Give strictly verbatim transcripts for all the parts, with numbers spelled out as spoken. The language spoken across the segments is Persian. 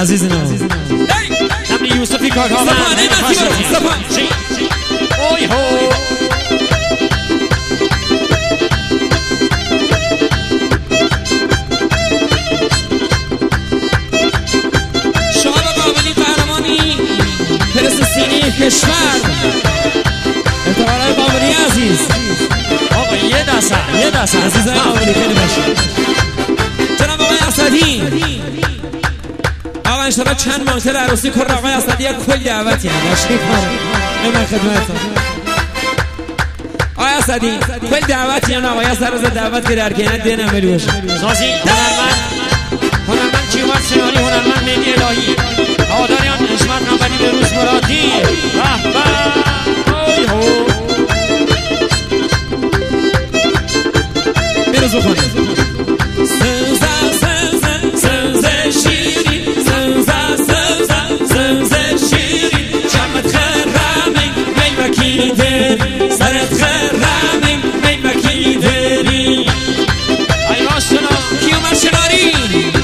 عزیز نام همین یوسفی کاکاوند اوی هو شاه قابلی قهرمانی پرسسینی کشور اعتبارهای قابلی عزیز آقا یه دسته یه دسته عزیزای قابلی خیلی باشید. جناب آقای اسدی آقا انشالله چند مانتل عروسی کر آقای اسدی کل دعوتی هم داشتی کاره من خدمتم آقای اسدی کل دعوتی هم آقای سر روز دعوت که در کینت دینم بلی باشه سازی هنرمند هنرمند کیومرث سیانی هنرمند مهدی الهی هواداریان حشمت نامبری بهروز مرادی به به اوی هو بروز بخونید سرت خرمی می مکی دری ای ماشنا کیومرث شناری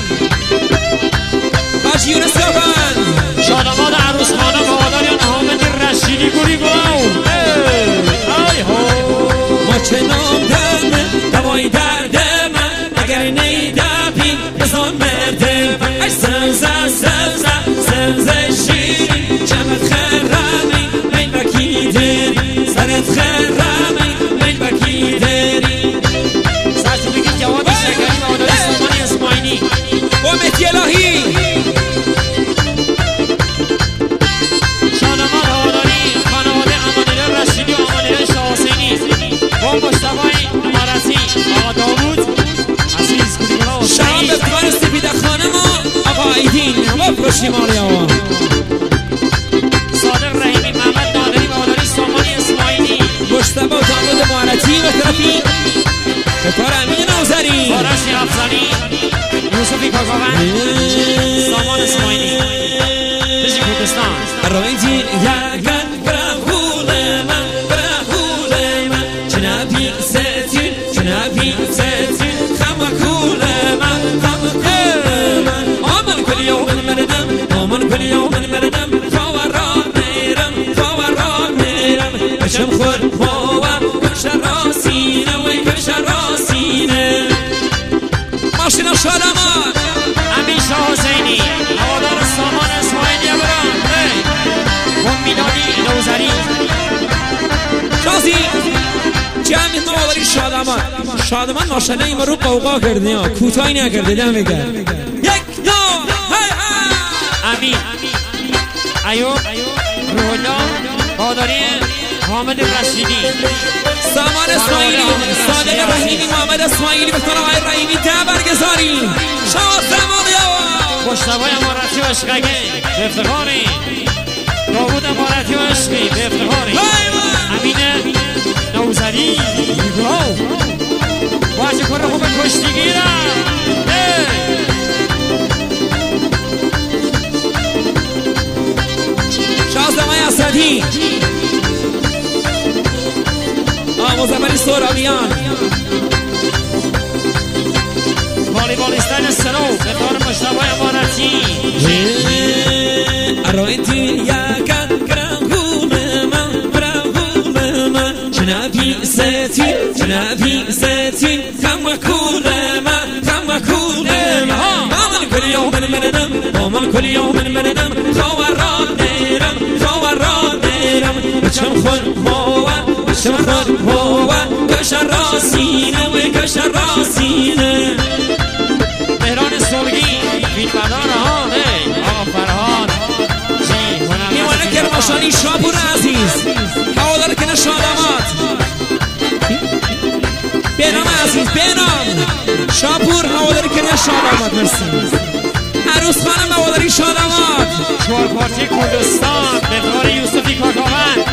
باش یونس کاکاوند شاداماد عروس خانم هواداریان حامد رشیدی گوری گلاو ای هو ما چه نام دردم دوای دردم اگر نیدبی بزن مردم ای سوزه سوزه سوزه شیری چمت خرمی می مکی دری سرت خرمی می مکی دری سرچو بگید جواد شکری و آداری سامان اسماعیلی و مهدی الهی شاداماد هواداری خانواده امانیله رشیدی و امانیله شاه حسینی و مجتبی امارتی آقا داوود عزیز گوری گلاو شام افتخار سپیده خانم و آقا ایدین و پشتیمانی آقا صادق رحیمی محمد نادری و هواداری سامان اسماعیلی مجتبی و داوود امارتی و طرفی افتخار امین نوذری آرش افزانی یوسفی کاکاوند سامان اسماعیلی بشی کردستان رویجی یکن برهول من برهول من جنابی ستین جنابی ستین خمکول من خمکول من آمن کل یوم مردم آمن کل یوم مردم فورا میرم فورا میرم بشم خور هوا کشر راسینه و کشر راسینه ماشینا شادمان امین شاه حسینی هوادار سامان اسماعیلی برام اون میلادی نوذری شازی جمعی هواداری شادمان شادمان ماشاءالله این رو قوقا کردی ها کوتاهی نکرده دم کرد یک دو های های امین ایوب روحالله هواداری حامد رشیدی سامان اسماعیلی صادق رحیمی محمد اسماعیلی به طور آقای رحیمی ده برگزاری شاه سامان یا مجتبی امارتی و اشقگه به افتخاری داوود امارتی و عشقی به افتخاری امین نوذری واجه کره خوب کشتیگیرم شازدمای اسدی مزمری سورامیان والیبالیستان سرو به طور مجتبی امارتی ارویتی یکن برهول من برهول من جنابی ستین جنابی ستین خمکول من خمکول من آمن کل یوم مردم آمن کل یوم مردم خورا میرم خورا میرم بچم خور هوا بچم خور هوا کشر راسینه و کشر راسینه مهران سلگی فیلمبردار ها آقا فرهاد میوانه کرماشانی شاپور عزیز هوادار کنه شادامات بینام عزیز بینام شاپور هواداری کنه شادامات مرسی عروس خانم هواداری شادامات چهار پارچه کردستان به طور یوسفی کاکاوند